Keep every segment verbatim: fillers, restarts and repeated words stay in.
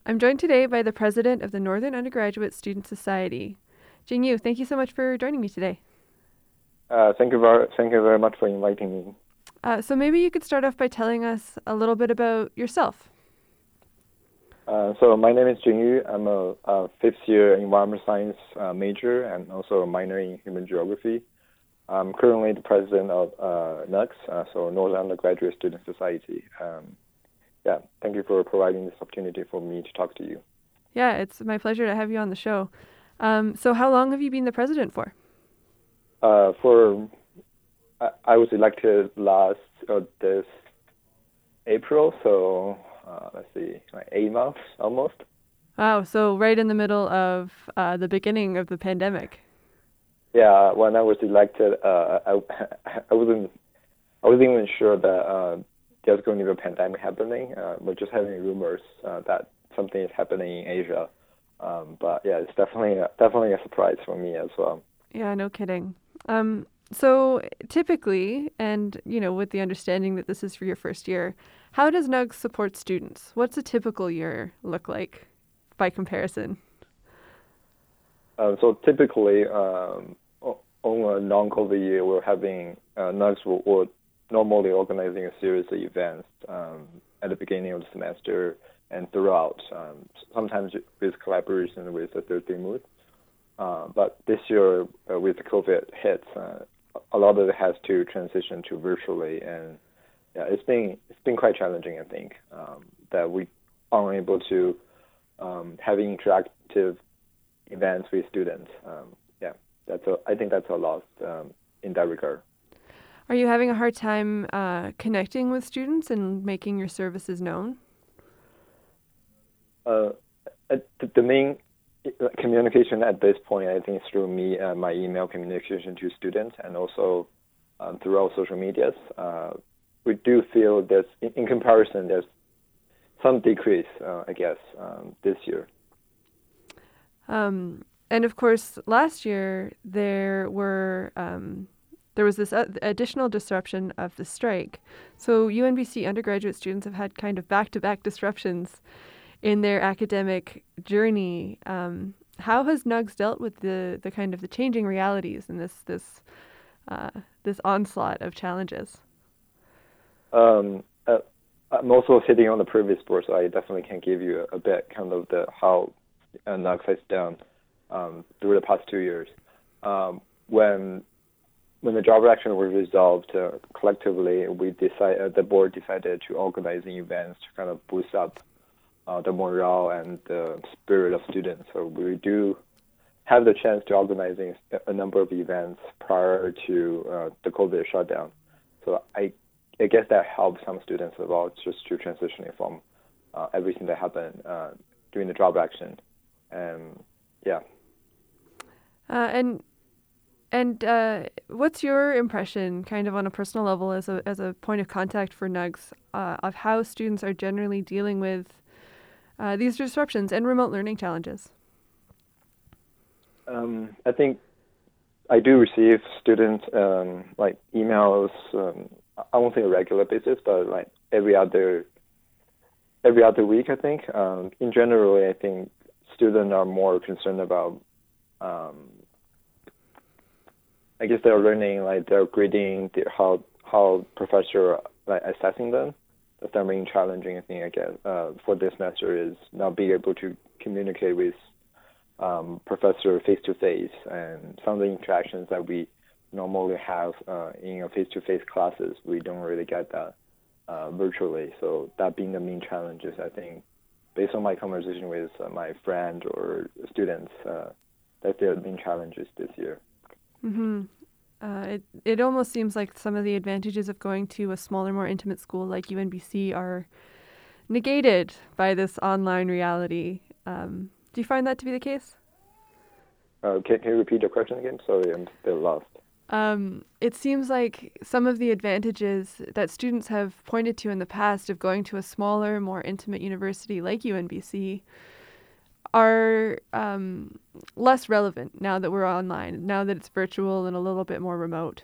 I'm joined today by the president of the Northern Undergraduate Student Society. Jingyu, thank you so much for joining me today. Uh, thank you very, thank you very much for inviting me. Uh, so maybe you could start off by telling us a little bit about yourself. Uh, so my name is Jingyu. I'm a, a fifth year environmental science uh, major and also a minor in human geography. I'm currently the president of uh, N U G S, uh, so Northern Undergraduate Student Society. Um, yeah, thank you for providing this opportunity for me to talk to you. Yeah, it's my pleasure to have you on the show. Um, so how long have you been the president for? Uh, for I, I was elected last uh, this April, so uh, let's see, like eight months almost. Wow, so right in the middle of uh, the beginning of the pandemic. Yeah, when I was elected, uh, I I wasn't I wasn't even sure that uh, there's going to be a pandemic happening. Uh, we're just having rumors uh, that something is happening in Asia. Um, but yeah, it's definitely a, definitely a surprise for me as well. Yeah, no kidding. Um, so typically, and you know, with the understanding that this is for your first year, how does N U G S support students? What's a typical year look like by comparison? Uh, so typically, um, on a non-COVID year, we're having uh, N U G S will, will normally organizing a series of events um, at the beginning of the semester and throughout, um, sometimes with collaboration with the Thursday Mood. Uh, but this year, uh, with the COVID hits, uh, a lot of it has to transition to virtually, and yeah, it's been it's been quite challenging. I think um, that we aren't able to um, have interactive events with students. Um, yeah, that's a, I think that's a loss um, in that regard. Are you having a hard time uh, connecting with students and making your services known? Uh, the main communication at this point, I think, is through me and my email communication to students, and also um, throughout social medias. Uh, we do feel there's, in, in comparison, there's some decrease, uh, I guess, um, this year. Um, and of course, last year there were um, there was this uh, additional disruption of the strike. So U N B C undergraduate students have had kind of back-to-back disruptions in their academic journey. Um, how has N U G S dealt with the, the kind of the changing realities and this this uh, this onslaught of challenges? Um, uh, I'm also sitting on the previous board, so I definitely can give you a, a bit kind of the how N U G S has done um, through the past two years. Um, when when the job action was resolved uh, collectively, we decided uh, the board decided to organizing events to kind of boost up Uh, the morale and the spirit of students. So we do have the chance to organizing a number of events prior to uh, the COVID shutdown. So I, I guess that helped some students as well, just to transitioning from uh, everything that happened uh, during the job action. And yeah. Uh, and and uh, what's your impression, kind of on a personal level, as a as a point of contact for N U G S, uh, of how students are generally dealing with Uh, these disruptions and remote learning challenges? Um, I think I do receive student um, like emails. Um, I won't say a regular basis, but like every other every other week. I think um, in general, I think students are more concerned about. Um, I guess they're learning, like they're grading, their, how how professor like assessing them. That's the main challenging thing, I guess, uh, for this semester is not being able to communicate with um, professor face-to-face, and some of the interactions that we normally have uh, in a face-to-face classes, we don't really get that uh, virtually. So that being the main challenges, I think, based on my conversation with uh, my friend or students, uh, that's the main challenges this year. Mm-hmm. Uh, it it almost seems like some of the advantages of going to a smaller, more intimate school like U N B C are negated by this online reality. Um, do you find that to be the case? Uh, can, can you repeat your question again? Sorry, I'm still lost. Um, it seems like some of the advantages that students have pointed to in the past of going to a smaller, more intimate university like U N B C are um, less relevant now that we're online, now that it's virtual and a little bit more remote.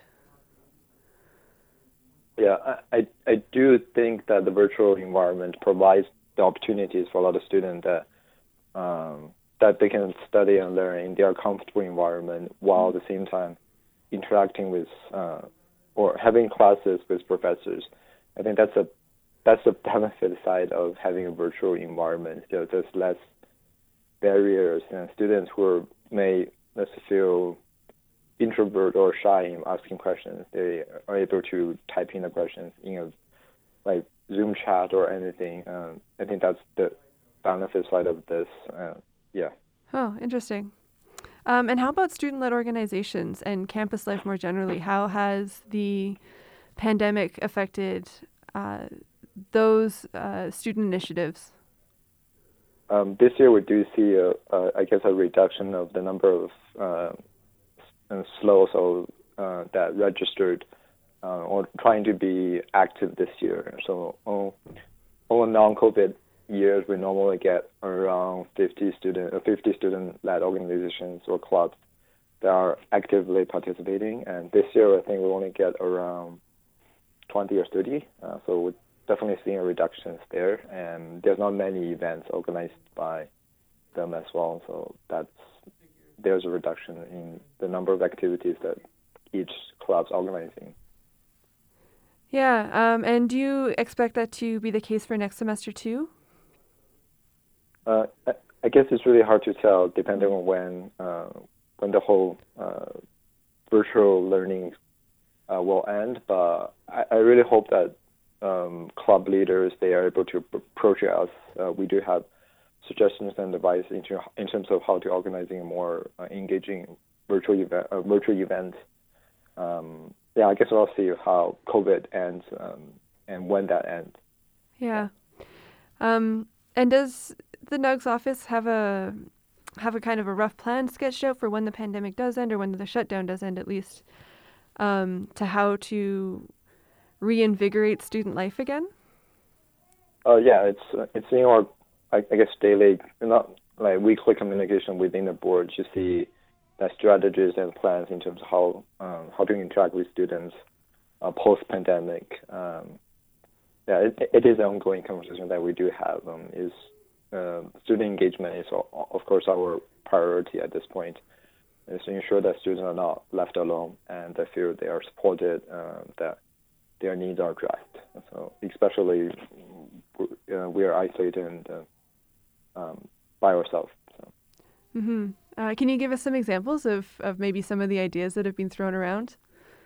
Yeah, I, I, I do think that the virtual environment provides the opportunities for a lot of students that um, that they can study and learn in their comfortable environment while at the same time interacting with uh, or having classes with professors. I think that's a that's the benefit side of having a virtual environment. So there's less barriers, and students who may let's feel introvert or shy in asking questions, they are able to type in the questions in a like Zoom chat or anything. Um, I think that's the benefit side of this. Uh, yeah. Oh, interesting. Um, and how about student-led organizations and campus life more generally? How has the pandemic affected uh, those uh, student initiatives? Um, this year we do see, a, a, I guess, a reduction of the number of uh, S L Os uh, that registered uh, or trying to be active this year. So on, on non-COVID years, we normally get around fifty student, uh, fifty student-led organizations or clubs that are actively participating. And this year, I think we only get around twenty or thirty. Uh, so we're definitely seeing a reduction there. And there's not many events organized by them as well. So that's there's a reduction in the number of activities that each club's organizing. Yeah, um, and do you expect that to be the case for next semester too? Uh, I guess it's really hard to tell depending on when uh, when the whole uh, virtual learning uh, will end. But I, I really hope that um, club leaders, they are able to approach us. Uh, we do have suggestions and advice in, ter- in terms of how to organizing a more uh, engaging virtual event. Uh, virtual event. Um, yeah, I guess we'll see how COVID ends um, and when that ends. Yeah. Um, and does the N U G's office have a have a kind of a rough plan sketched out for when the pandemic does end, or when the shutdown does end, at least, um, to how to reinvigorate student life again? Uh, yeah, it's uh, it's in our I, I guess daily, not like weekly communication within the board to see the strategies and plans in terms of how um, how to interact with students uh, post pandemic. Um, yeah, it, it is an ongoing conversation that we do have. Um, is uh, student engagement is of course our priority at this point. Is to ensure that students are not left alone and they feel they are supported, uh, that their needs are addressed. So especially uh, we are isolated and uh, um, by ourselves. So. Mm-hmm. Uh, can you give us some examples of, of maybe some of the ideas that have been thrown around?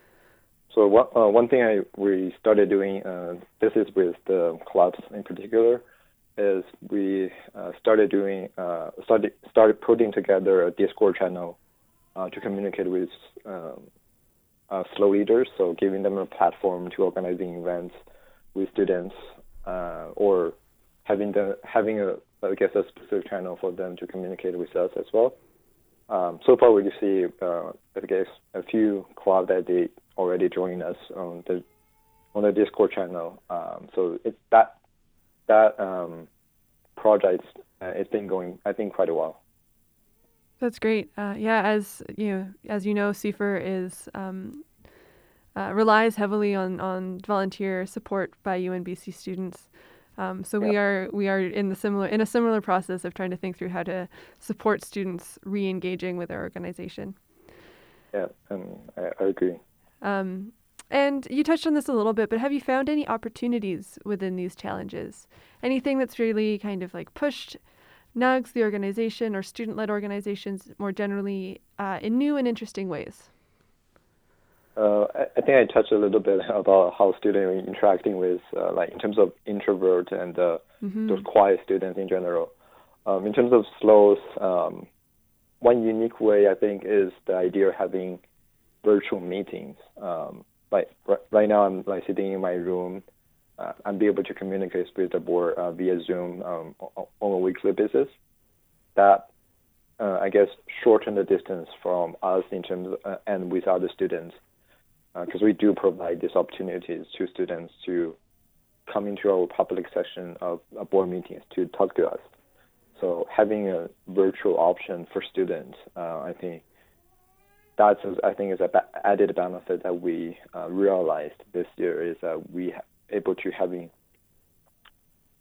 So one, uh, one thing I we started doing, uh, this is with the clubs in particular, is we uh, started doing uh, started started putting together a Discord channel uh, to communicate with um, uh, slow leaders. So giving them a platform to organizing events with students, uh, or having the having a I guess a specific channel for them to communicate with us as well. Um, so far, we see uh, I guess a few clubs that they already joined us on the on the Discord channel. Um, so it's that that um, project uh, it's been going I think quite a while. That's great. Uh, yeah, as you know, as you know, C I F R is um, uh, relies heavily on on volunteer support by U N B C students. Um, so Yeah. we are we are in the similar in a similar process of trying to think through how to support students re-engaging with our organization. Yeah, um, I, I agree. Um, and you touched on this a little bit, but have you found any opportunities within these challenges? Anything that's really kind of like pushed N U Gs, the organization, or student-led organizations more generally uh, in new and interesting ways? Uh, I, I think I touched a little bit about how students are interacting with, uh, like in terms of introvert and uh, Mm-hmm. those quiet students in general. Um, in terms of slows, um, one unique way I think is the idea of having virtual meetings. Um, like r- right now, I'm like sitting in my room. Uh, I'm be able to communicate with the board uh, via Zoom um, on, on a weekly basis. That uh, I guess shorten the distance from us in terms of, uh, and with other students, because uh, we do provide these opportunities to students to come into our public session of uh, board meetings to talk to us. So having a virtual option for students, uh, I think that's I think is an added benefit that we uh, realized this year is that we ha- able to having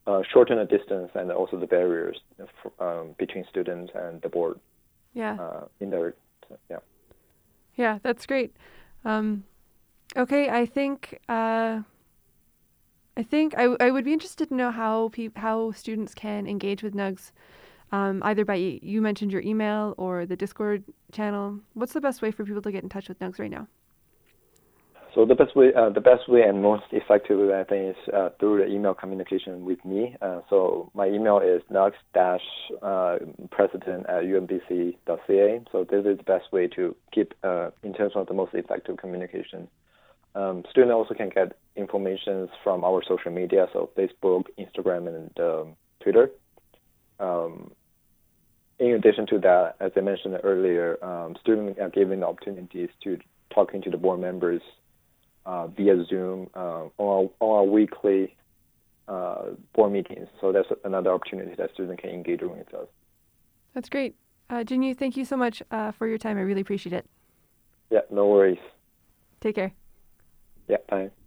uh, shorten the distance and also the barriers um, between students and the board. Yeah. Uh, in their, yeah. Yeah, that's great. Um, okay, I think uh, I think I, w- I would be interested to know how peop how students can engage with Nugs, um, either by e- you mentioned your email or the Discord channel. What's the best way for people to get in touch with Nugs right now? So the best way, uh, the best way and most effective way, I think, is uh, through the email communication with me. Uh, so my email is nugs-president at u m b c dot c a. So this is the best way to keep uh, in terms of the most effective communication. Um, students also can get information from our social media, so Facebook, Instagram, and um, Twitter. Um, in addition to that, as I mentioned earlier, um, students are given the opportunities to talking to the board members Uh, via Zoom uh, on, our, on our weekly uh, board meetings. So that's another opportunity that students can engage with us. That's great. Uh, Jinyu, thank you so much uh, for your time. I really appreciate it. Yeah, no worries. Take care. Yeah, bye.